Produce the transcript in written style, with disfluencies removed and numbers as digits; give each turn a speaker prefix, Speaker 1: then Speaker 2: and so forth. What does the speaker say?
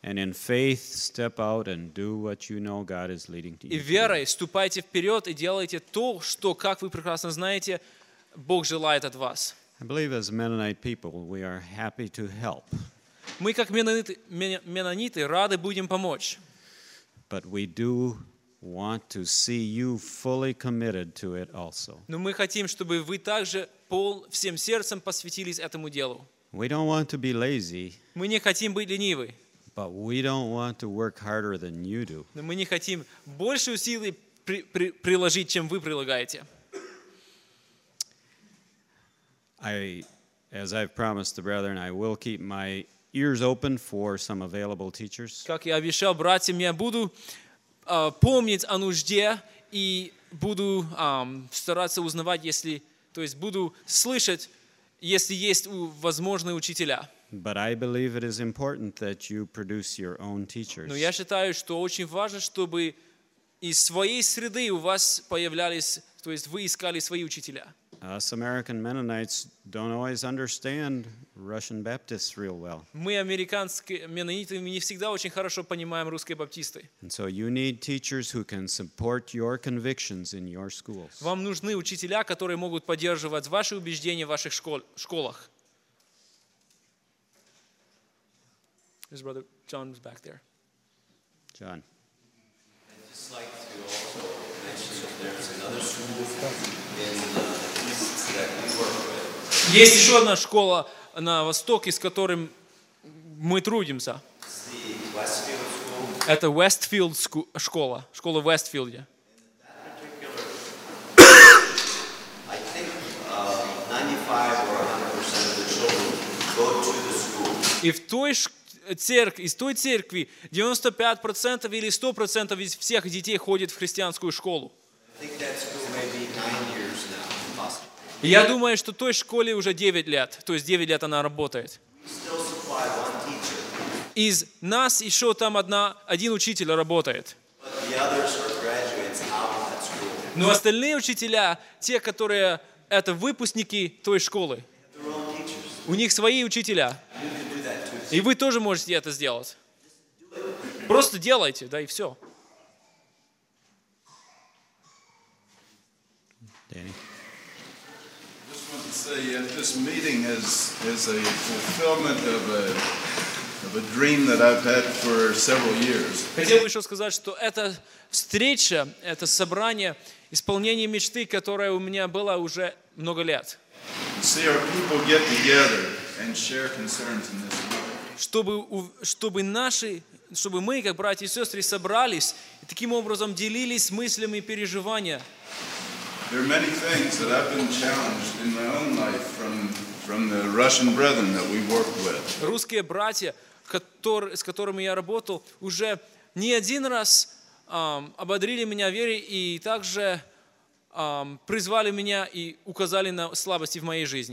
Speaker 1: And in faith, step out and do what you know God is leading you
Speaker 2: И
Speaker 1: to do.
Speaker 2: верой ступайте вперед и делайте то, что, как вы прекрасно знаете, Бог желает от вас.
Speaker 1: I believe as Mennonite people, we are happy to help,
Speaker 2: Мы, как меннониты, рады будем помочь.
Speaker 1: but we do want to see you fully committed to it also.
Speaker 2: Но мы хотим, чтобы вы также всем сердцем посвятились этому делу.
Speaker 1: We don't want to be lazy,
Speaker 2: Мы не хотим быть ленивы,
Speaker 1: but we don't want to work harder than you do.
Speaker 2: но мы не хотим больше усилий приложить, чем вы прилагаете.
Speaker 1: As I've promised the brethren, I will keep my ears open for some available teachers.
Speaker 2: Как я обещал братьям, я буду помнить о нужде и буду стараться узнавать, то есть буду слышать, если есть возможные учителя.
Speaker 1: But I believe it is important that you produce your own teachers.
Speaker 2: Но я считаю, что очень важно, чтобы из своей среды у вас появлялись, то есть вы искали свои учителя.
Speaker 1: Us American Mennonites don't always understand Russian Baptists real well.
Speaker 2: Мы, американские меннониты, не всегда очень хорошо понимаем русские баптисты.
Speaker 1: And so you need teachers who can support your convictions in your schools.
Speaker 2: Вам нужны учителя, которые могут поддерживать ваши убеждения в ваших школах. His brother John is back there.
Speaker 1: John.
Speaker 3: I'd just like to also mention that there's another school in the east that we work with.
Speaker 2: Есть еще одна школа на востоке, с которым мы трудимся.
Speaker 3: It's the Westfield School.
Speaker 2: Это Westfield школа в Вестфилде.
Speaker 3: I think 95 or 100% of the children go to the school.
Speaker 2: И из той церкви 95% или 100% из всех детей ходят в христианскую школу.
Speaker 3: I think that school may be 9 years now, possibly.
Speaker 2: И я думаю, что той школе уже 9 лет, то есть 9 лет она работает.
Speaker 3: We still supply one teacher,
Speaker 2: Из нас еще там один учитель работает.
Speaker 3: but the others are graduates out of that school.
Speaker 2: Но остальные учителя, те, которые это выпускники той школы,
Speaker 3: Their own teachers.
Speaker 2: у них свои учителя.
Speaker 3: You can do that too.
Speaker 2: И вы тоже можете это сделать. Просто делайте, да, и все.
Speaker 1: Danny.
Speaker 4: Just want to say this meeting is a fulfillment of a dream that I've had for several years.
Speaker 2: Хотел бы еще сказать, что эта встреча, это собрание, исполнение мечты, которая у меня была уже много лет.
Speaker 4: To see our people get together and share concerns in this way.
Speaker 2: Чтобы мы, как братья и сестры, собрались и таким образом делились мыслями и переживаниями.
Speaker 4: There are many things that I've been challenged in my own life from the Russian brethren that we work with.
Speaker 2: Русские братья, с которыми я работал, уже не один раз ободрили меня верой и также призвали меня и указали на слабости в моей жизни.